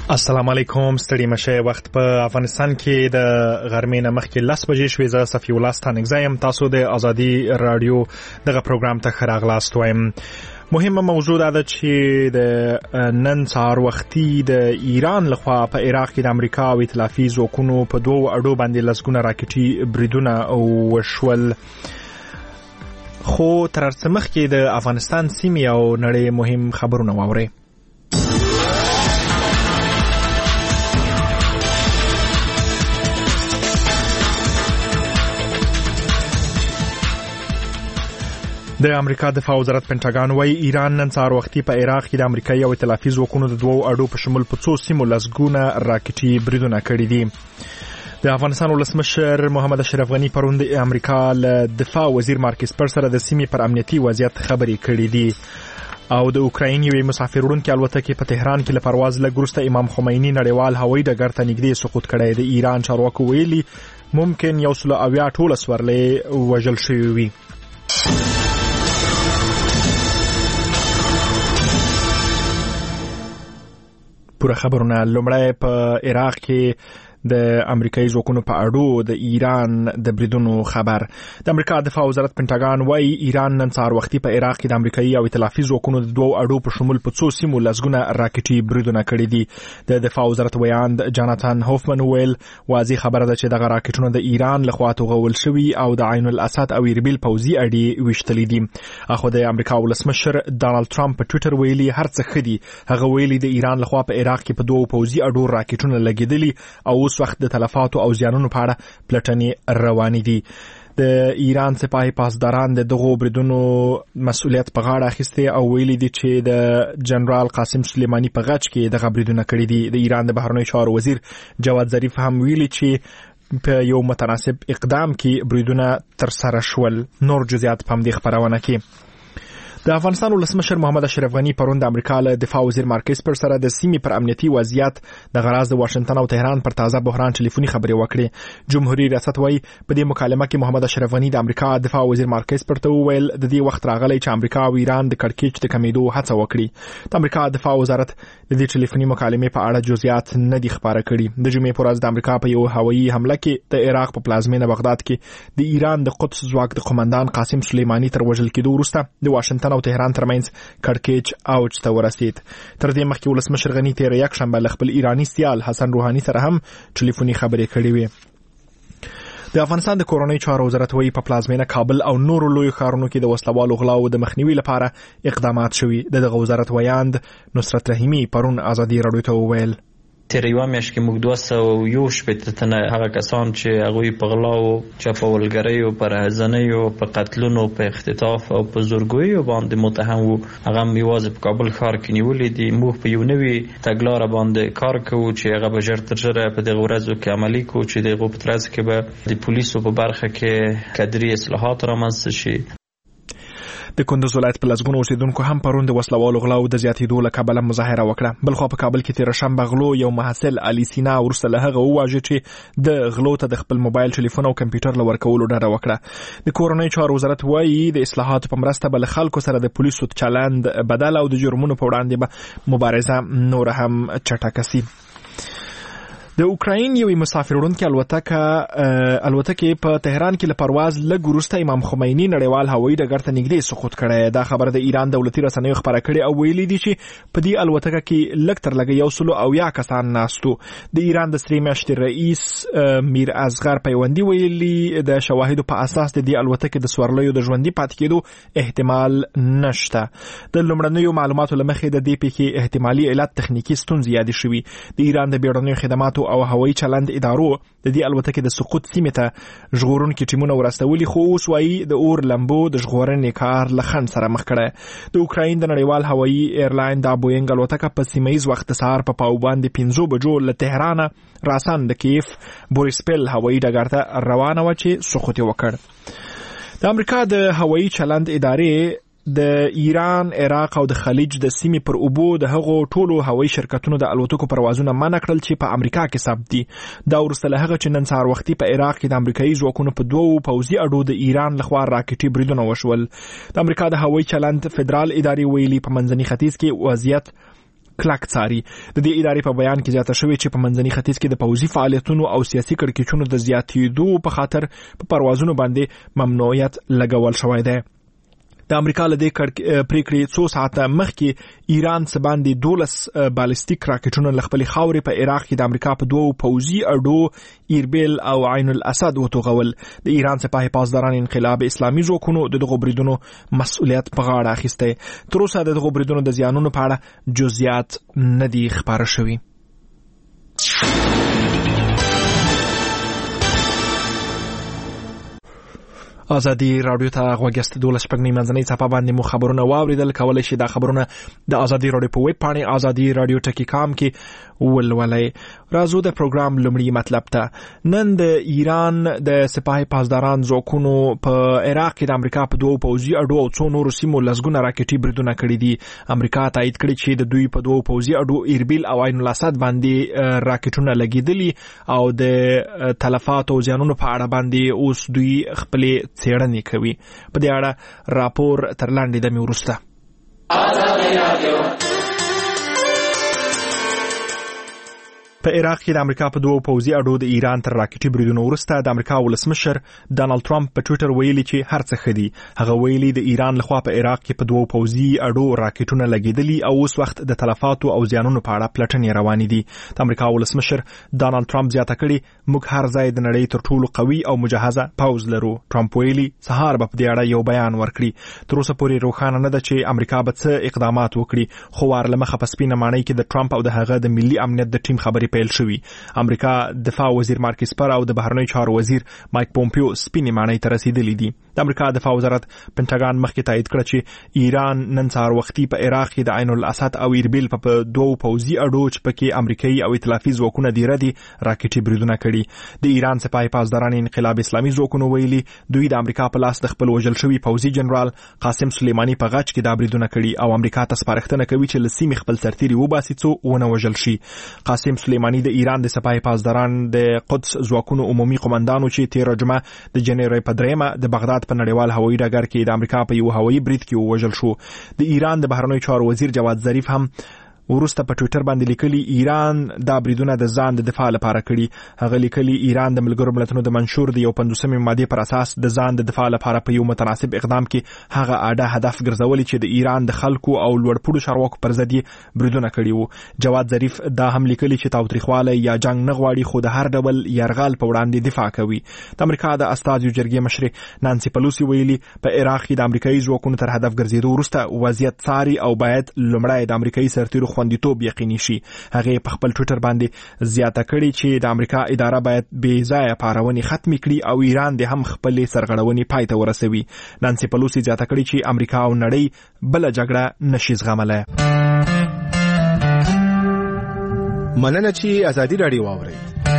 السلام علیکم، ستړي مشه. وخت په افغانستان کې د غرمې نه مخکې 10 بجې شوې. زه صفي الله ستانګزایم. تاسو د ازادي رادیو دغه پروګرام ته ښه راغلاست وایم. مهمه موضوع ده چې د نن سهار وختي د ایران لخوا په عراق کې د امریکا او ائتلافي ځواکونو په دوو اډو باندې لسګونه راکټي بریدونه وشول. خو تر څه مخکې د افغانستان سیمې او نړۍ مهم خبرونه واورئ. د امریکا دفاع وزارت پینټاګان وايي ایران نن سهار وختي په عراق کې د امریکایي او ائتلافي ځواکونو د دوو اډو په شمول په څو سیمو لسګونه راکټي بریدونه کړي دي. د افغانستان ولسمشر محمد اشرف غني پرون د امریکا له دفاع وزیر مارک اسپر سره د سیمې پر امنیتي وضعیت خبرې کړې دي. او د اوکراین یوې مسافر وړونکې الوتکې په تهران کې له پرواز لږ وروسته امام خمیني نړیوال هوایي ډګر ته نږدې سقوط کړی. د ایران چارواکو ویلي ممکن 170 ټوله سورلۍ وژل شوي وي. پوره خبرونه. لومړی په عراق کې د امریکایي ځواکونو په اډو د ایران د بریدونو خبر. د امریکا دفاع وزارت پینټاګان وايي ایران نن سهار وختي په عراق کې د امریکایي او ائتلافي ځواکونو د دوو اډو په شمول په څو سیمو لسګونه راکټي بریدونه کړي دي. د دفاع وزارت ویاند جاناتان هوفمن ویل واضح خبره ده چې دغه راکټونه د ایران لخوا توغول شوي او د عین الاسد او ایربیل پوځي اډې ویشتلې دي. اخو د امریکا ولسمشر ډانلډ ټرمپ په ټوئیټر ویلي هر څه ښه دي. هغه ویلي د ایران لخوا په عراق کې په دوو پوځي اډو راکټونه لګېدلي او وخت د تلفاتو او زیانونو په اړه پلټنې روانې دي. د ایران سپاهي پاسداران د دغو بریدونو مسؤلیت په غاړه اخیستی او ویلي دي چې د جنرال قاسم سلیمانی په غچ کې دغه بریدونه کړي دي. د ایران د بهرنیو چارو وزیر جواد ظریف هم ویلي چې په یو متناسب اقدام کې بریدونه تر سره شول. نور جزئیات په همدې خبرونه کې. د افغانستان ولسمشر محمد اشرف غني پرون د امریکا له دفاع وزیر مارک اسپر سره د سیمې پر امنیتي وضعیت د غراض د واشنگټن او تهران پر تازه بحران ټلیفوني خبرې وکړې. جمهوریت ریاست وايي په دې مکالمه کې محمد اشرف غني د امریکا دفاع وزیر مارک اسپر ته وویل د دې وخت راغلی چې امریکا او ایران د کړکېچ د کمیدو هڅه وکړي. د امریکا دفاع وزارت د دې ټلیفوني مکالمې په اړه جزئیات نه دي خبره کړي. د جمعې پر ورځ د امریکا په یو هوایي حمله کې د عراق په پلازمینه بغداد کې د ایران د قدس ځواک د قومندان قاسم سلیمانی تر وژل کېدو وروسته د واشنگټن او تهران ترمنځ کړکېچ اوج ته ورسید. تر دې مخکې ولسمشر غني تیر یک شنبه له خپل ایرانی سیال حسن روحاني سره هم ټلیفوني خبرې کړې وې. د افغانستان د کورنۍ چارو وزارت وايي په پلازمینه کابل او نورو لوی ښارونو کې د وسلوالو غلاو د مخنیوي لپاره اقدامات شوي. دغه وزارت ویاند نصرت رحیمی پرون ازادي رادیو ته وویل تیر یو میاشت کې موږ 201 تنه هغه کسان چې هغوی په غلاو، چاپولګریو، پرهزنیو، په قتلونو، په اختطاف او په زورګویو باندې متهم وو هغه یوازې په کابل ښار کې نیولې دي. موږ په یو نوي تګلاره باندې کار کوو چې هغه به ژر تر ژره په دغه ورځو کې عملي کوو چې دغه په ترڅ کې به د پولیسو په برخه کې کادري اصلاحات رامنځته شي. د کندوز ولایت په لسګونو اوسیدونکو هم پرون د وسلوالو غلاو د زیاتېدو له کبله مظاهره وکړه. بلخوا په کابل کې تیر شنبه غلو یو محصل علي سینا وروسته له هغه وواژه چې د غلو ته د خپل موبایل ټلیفون او کمپیوټر له ورکولو ډډه وکړه. د کورنۍ چارو وزارت وايي د اصلاحاتو په مرسته به له خلکو سره د پولیسو چلند بدل او د جرمونو په وړاندې به مبارزه نور هم چټکه شي. د اوکراین یوې مسافر وړونکې الوتکې په تهران کې له پرواز لږ وروسته امام خمیني نړیوال هوایي ډګر ته نږدې سقوط کړی. دا خبر د ایران دولتي رسنیو خبره کړې او ویلي دي چې په دې الوتکه کې لږ تر لږه 170 کسان ناستو. د ایران د سرې میاشتې رئیس میر اصغر پیوندي ویلي د شواهدو په اساس د دې الوتکې د سورلیو د ژوندي پاتې کېدو احتمال نشته. د لومړنیو معلوماتو له مخې د دې پیښې احتمالي علت تخنیکی ستونزې یادې شوې. د ایران د بیړنیو خدماتو او هوایي چلند ادارو د دې الوتکې د سقوط سیمې ته ژغورونکي ټیمونه ورستولي، خو اوس وايي د اور لمبو د ژغورنې کار له خنډ سره مخ کړی. د اوکراین د نړیوال هوایي ایرلاین د بوینګ الوتکه په سیمه‌ییز وخت سهار په پاو باندې 5 بجو له تهران راسان د کیف بوریسپل هوایي ډګر ته روانه و چې سقوط وکړ. د امریکا د هوایي چلند ادارې د ایران، عراق او د خلیج د سیمې پر اوبو د هغو ټولو هوایي شرکتونو د الوتکو پروازونه منع کړل چې په امریکا کې ثبت دي. دا وروسته له هغه چې نن سهار وختي په عراق کې د امریکایي ځواکونو په دوو پوځي اډو د ایران لخوا راکټي بریدونه وشول. د امریکا د هوایي چلند فدرال ادارې ویلي په منځني ختیځ کې وضعیت کلک څاري. د دې ادارې په بیان کې زیاته شوې چې په منځني ختیځ کې د پوځي فعالیتونو او سیاسي کړکېچونو د زیاتېدو په خاطر په پروازونو باندې ممنوعیت لګول شوی دی. د امریکا له دې پریکړې څو ساعته مخکې ایران څخه باندې 12 بالستیک راکټونه له خپل خاورې په عراق کې د امریکا په دوو پوځي اډو ایربیل او عین الاسد وتوغول. د ایران سپاه پاسداران انقلاب اسلامي ځواکونو دغه بریدونو مسؤلیت په غاړه اخیسته. تر اوسه دغه بریدونو د زیانونو په اړه جزئیات نه دي خبره شوي. ازادي رادیو ته غوږیاست. 12 منځنۍ صفحه باندې مو خبرونه واوریدل. کولای شئ دا خبرونه د ازادي رادیو په ویب پاڼې ازادي رادیو ټکی کام کې ولولئ. راځو د پروګرام لومړی مطلب ته. نن د ایران د سپاه پاسداران ځواکونو په عراق کې د امریکا په دوو پوځي اډو او څو نورو سیمو لسګونه راکټي بریدونه کړي دي. امریکا تایید کړی چې د دوی په دوو پوځي اډو ایربیل او عین الاسد باندې راکټونه لګیدلي او د تلفات او زیانونو په اړه باندې اوس دوی خپل څېړنې کوي. په دې اړه راپور تر لاندې دمې وروسته. په عراق کې د امریکا په دوو پوځي اډو د ایران تر راکټي بریدونو وروسته د امریکا ولسمشر ډانلډ ټرمپ په ټوئیټر ویلي چې هر څه ښه دي. هغه ویلي د ایران لخوا په عراق کې په دوو پوځي اډو راکټونه لګیدلي او اوس وخت د تلفاتو او زیانونو په اړه پلټنې روانې دي. د امریکا ولسمشر ډانلډ ټرمپ زیاته کړي موږ هر ځای د نړۍ تر ټولو قوي او مجهزه پوځ لرو. ټرمپ ویلي سهار به په دې اړه یو بیان ورکړي. تر اوسه پورې روښانه نه ده چې امریکا به څه اقدامات وکړي، خو وارلمخه په سپینه ماڼۍ کې د ټرمپ او د هغه د ملي امنیت د ټیم خبرې پیل شوې. امریکا دفاع وزیر مارک اسپر او د بهرنیو چارو وزیر مایک پومپیو سپینې ماڼۍ ته رسیدلي دي. د امریکا دفاع وزارت پنټاګان مخکې تایید کړ چې ایران نن سهار وختي په عراق کې د عین الاسد او ایربیل په دوو پوځي اډو چې پکې امریکایي او ائتلافي ځواکونه دیره دي راکټي بریدونه کړي. د ایران سپاه پاسداران انقلاب اسلامي ځواکونو ویلي دوی د امریکا په لاس د خپل وژل شوي پوځي جنرال قاسم سلیماني په غچ کې دا بریدونه کړي او امریکا ته سپارښتنه کوي چې له سیمې خپل سرتیري وباسي څو ونه وژل شي. قاسم سلیماني د ایران د سپاه پاسداران د قدس ځواکونو عمومي قومندانو چې 13 جمعه د جنوري په 3 د بغداد په نړیوال هوایي ډګر کې د امریکا په یو هوایي برید کې وژل شو. د ایران د بهرنیو چارو وزیر جواد ظریف هم ورسته په ټوئیټر باندې لیکلي ایران دا بریدونه د ځان د دفاع لپاره کړي. هغه لیکلي ایران د ملګرو ملتونو د منشور د 50 ماده پر اساس د ځان د دفاع لپاره په یو متناسب اقدام کې هغه اډه هدف ګرځولي چې د ایران د خلکو او لوړپوړو چارواکو پر ضد بریدونه کړي وو. جواد ظریف دا هم لیکلي چې تاوتریخواله یا جنگ نه غواړي خو د هر ډول یرغل په وړاندې دفاع کوي. د امریکا د استازو جرګې مشر نانسي پلوسی ویلي په عراق کې د امریکایي ځواکونو تر هدف ګرځېدو وروسته وضعیت څاري او باید لومړی د امریکایي سرتیرو خوندیتوب یقیني شي. هغه په خپل ټوئیټر باندې زیاته کړي چې د امریکا اداره باید بې ځایه پارونې ختم کړي او ایران د هم خپل سرغړونې پای ته ورسوي. نانسي پلوسی زیاته کړي چې امریکا او نړۍ بل جګړه نشي زغملای. مننه چې ازادي رادیو واوري.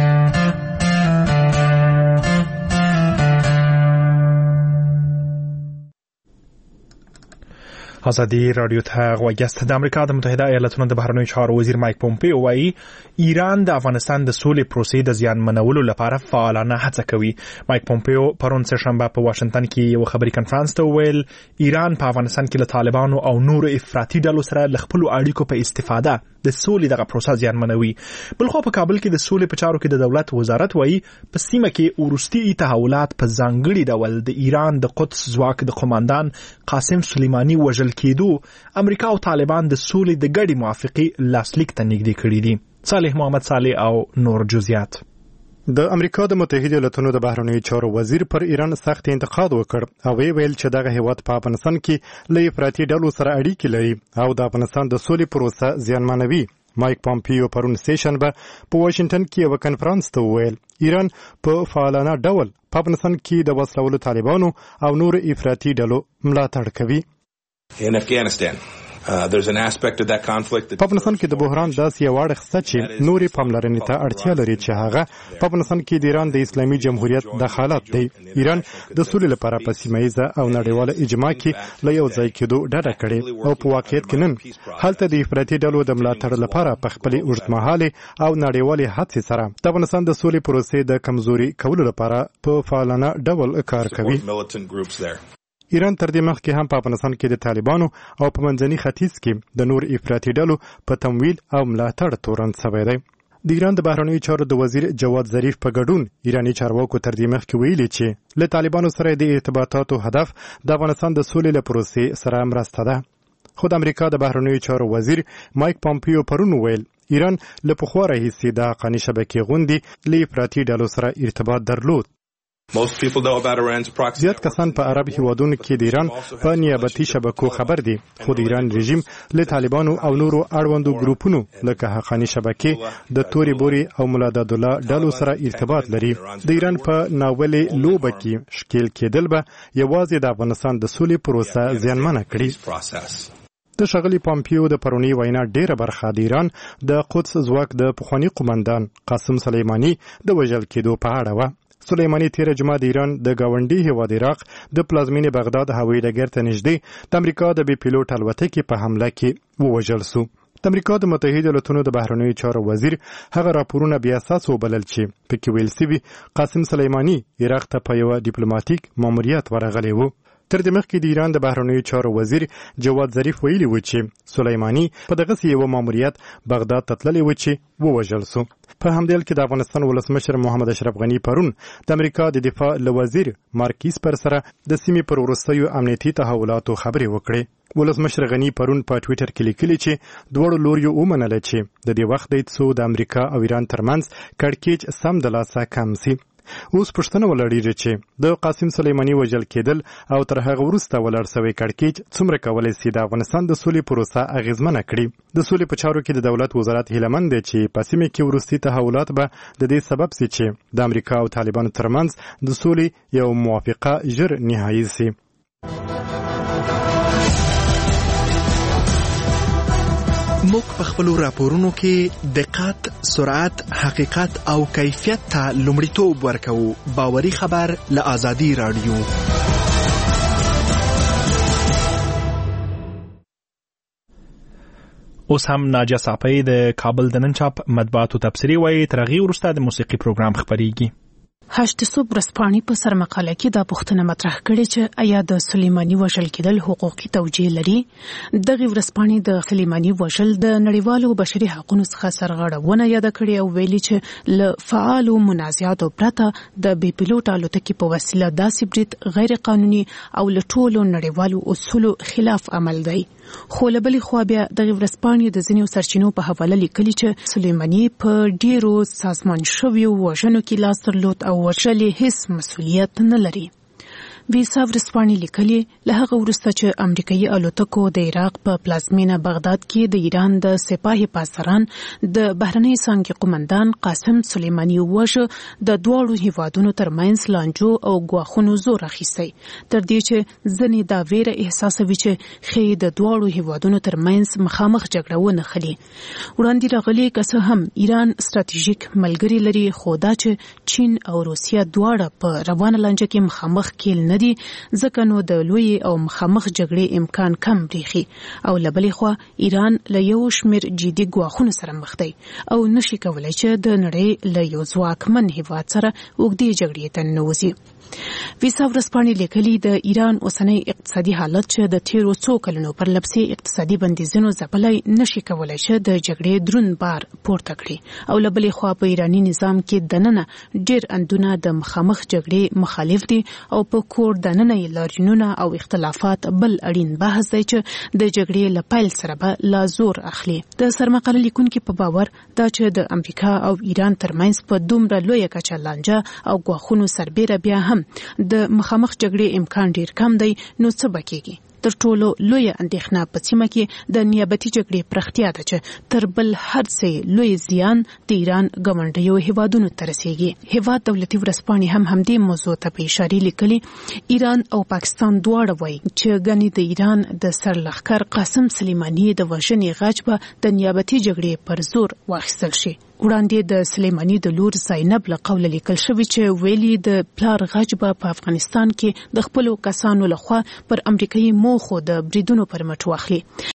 ازادي رادیو ته غوږیاست. د امریکا د متحده ایالاتونو د بهرنیو چارو وزیر مایک پومپیو وایي ایران د افغانستان د سولې پروسې د زیان منولو لپاره فعالانه هڅه کوي. مایک پومپیو پرون سهشنبه په واشنگټن کې یو خبري کنفرانس ته ویل ایران په افغانستان کې له طالبانو او نورو افراطي ډلو سره ل خپل اړیکو په استفاده د سولې دغه پروسه زیان منوي. بلخو په کابل کې د سولې په چارو کې د دولت وزارت وایي په سیمه کې ورستي تحولات په ځانګړي ډول د ایران د قدس ځواک د قوماندان قاسم سلیماني وژل کېدو امریکا او طالبان د سولې د ګډې موافقې لاسلیک ته نږدې کړي دي. صالح محمد صالح او نور جزئیات. د امریکا د متحده ایالاتونو د بهرنیو چارو وزیر پر ایران سخت انتقاد وکړ او ویل چې دغه هیواد په افغانستان کې له افراطي ډلو سره اړیکې لري او د افغانستان د سولې پروسه زیانمنوي. مایک پومپیو پرون سهشنبه په واشنگټن کې یو کنفرانس ته ویل ایران په فعالانه ډول په افغانستان کې د وسلوالو طالبانو او نور افراطي ډلو ملاتړ کوي. In Afghanistan, there's an aspect of that conflict that په افغانستان کې د بحران داسې یو اړخ شته چې نورې پاملرنې ته اړتیا لري چې هغه په افغانستان کې د ایران د اسلامي جمهوریت دخالت دی. ایران د سولې لپاره په سیمه او نړیواله اجماع کې له یو ځای کېدو ډډه کړې او په واقعیت کې نن هلته د افراطي ډلو د ملاتړ لپاره په خپلې اوږدمهالې او نړیوالې هڅې سره د افغانستان د سولې پروسې د کمزوري کولو لپاره په فعالانه ډول کار کوي. ایران تر دې مخکې هم په افغانستان کې د طالبانو او په منځني ختیځ کې د نور افراطي ډلو په تمویل او ملاتړ تورن شوی دی. د ایران د بهرنیو چارو د وزیر جواد ظریف په ګډون ایراني چارواکو تر دې مخکې ویلي چې له طالبانو سره د ارتباطاتو هدف د افغانستان د سولې له پروسې سره مرسته ده. خو د امریکا د بهرنیو چارو وزیر مایک پامپیو پرون ویل ایران له پخوا راهیسې د حقاني شبکې غوندې له افراطي ډلو سره ارتباط درلود. زیات کسان په عرب هیوادونو کې د ایران په نیابتي شبکو خبر دي، خو د ایران رژیم له طالبانو او نورو اړوندو ګروپونو لکه حقاني شبکې د توري بوري او مولا عبدالله ډلو سره ارتباط لري. د ایران په ناولې لوبه کې شکیل کېدل به یوازې د افغانستان د سولې پروسه زیانمنه کړي. د ښاغلي پامپیو د پرونی وینا ډیره برخه د ایران د قدس ځواک د پخوانی قومندان قاسم سلیمانی د وژل کېدو په اړه و. سلیمانی تیر جمعه د ایران د گاونډي هیواد عراق د پلازمینې بغداد هوایي ډګر ته نږدې د امریکا د بي پیلوټ الوتکې په حمله کې ووژل شو. د امریکا د متحده ایالاتونو د بهرنیو چارو وزیر هغه راپورونه بیا اساس وبلل چې پکې ویل شوي قاسم سلیمانی عراق ته په یو ډیپلوماټیک ماموریت ورغلی و. تر دې مخکې د ایران د بهرنیو چارو وزیر جواد ظریف ویلي و چې سلیمانی په دغسې یو ماموریت بغداد ته تللی و چې ووژل شو. په همدې حال کې د افغانستان ولسمشر محمد اشرف غني پرون د امریکا د دفاع له وزیر مارک اسپر سره د سیمې پر وروستیو امنیتي تحولاتو خبرې وکړې. ولسمشر غني پرون په ټویټر کې لیکلي چې دواړو لوریو ومنله چې د دې وخت دی څو د امریکا او ایران ترمنځ کړکېچ سم د لاسه کم سي. اوس پوښتنه ولري چې د قاسم سلیمانی وژل کېدل او تر هغه وروسته ولاړ شوی کړکېچ څومره کولی سي د افغانستان د سولې پروسه اغیزمنه کړي. د سولې په چارو کې د دولت وزارت هیلهمند دی چې په سیمه کې وروستي تحولات به د دې سبب سي چې د امریکا او طالبانو ترمنځ د سولې یو موافقه ژر نهایی سي. موږ په خپلو راپورونو کې دقت، سرعت، حقیقت او کیفیت ته لومړیتوب ورکوو. باوري خبر له آزادي رادیو. اوس هم ناجیه صافی د کابل د نن چاپ مطبوعاتو تبصرې وایي. تر هغې وروسته د موسیقي پروګرام خپریږي. هشت صبح ورځپاڼې په سرمقاله کې دا پوښتنه مطرح کړې چې آیا د سلیمانی وژل کېدل حقوقي توجیه لري؟ دغه ورځپاڼې د سلیمانی وژل د نړیوالو بشري حقوقو څخه سرغړونه یاد کړې او ویلي چې له فعالو منازعاتو پرته د بي پیلوټ الوتکې په وسیله داسې برید غیر قانوني او له ټولو نړیوالو اصولو خلاف عمل دی. خو له بلې خوا بیا دغه ورځپاڼې د ځینو سرچینو په حواله لیکلي چې سلیمانی په ډیرو سازمان شویو وژنو کې لاس درلود او وژلې هیڅ مسؤلیت نه لري. ویسا ورځپاڼې لیکلي له هغه وروسته چې امریکایي الوتکو د عراق په پلازمینه بغداد کې د ایران د سپاهي پاسداران د بهرنۍ څانګې قومندان قاسم سلیمانی وژه د دواړو هیوادونو ترمنځ لانجو او ګواښونو زور اخیستی، تر دې چې ځینې دا ویره احساسوي چې ښایي د دواړو هیوادونو ترمنځ مخامخ جګړه ونښلي. وړاندې راغلي که څه هم ایران ستراتیژیک ملګري لري، خو دا چې چین او روسیه دواړه په روانه لانجه کې مخامخ کېل نه دي، ځکه نو د لوی او مخامخ جګړې امکان کم بریښي. او له بلې خوا ایران له یو شمېر جدي ګواښونو سره مخ دی او نشي کولی چې د نړۍ له یو ځواکمن هیواد سره اوږدې جګړې ته ننوځي. ویسا ورځپاڼې لیکلي د ایران اوسنی اقتصادي حالت چې د تیرو څو کلونو پر لپسې اقتصادي بندیزونو ځپلی نشي کولی چې د جګړې دروند بار پورته کړي. او له بلې خوا په ایراني نظام کې دننه ډېر اندونه د مخامخ جګړې مخالف دي او په کور دننه یې لاریونونه او اختلافات بل اړین بحث دی چې د جګړې له پیل سره به لا زور اخلي. د سرمقاله لیکونکي په باور دا چې د امریکا او ایران ترمنځ په دومره لویه کچه لانجه او ګواښونو سربیره بیا هم د مخامخ جګړې امکان ډیر کم دی، نو څه به کېږي؟ تر ټولو لویه اندېښنه په سیمه کې د نیابتي جګړې پراختیا ده چې تر بل هر څه لوی زیان د ایران ګاونډیو هیوادونو ته رسیږي. هیواد دولتي ورځپاڼې هم همدې موضوع ته په اشاره لیکلي. ایران او پاکستان دواړه وایي چې ګنې د ایران د سرلښکر قاسم سلیمانی د وژنې غچ به د نیابتي جګړې پر زور واخیستل شي. وړاندې د سلیمانی د لور زینب له قوله لیکل شوی چې ویلي د پلار غچ به په افغانستان کې د خپلو کسانو لخوا پر امریکایي موخو د بریدونو پر مټ واخلي.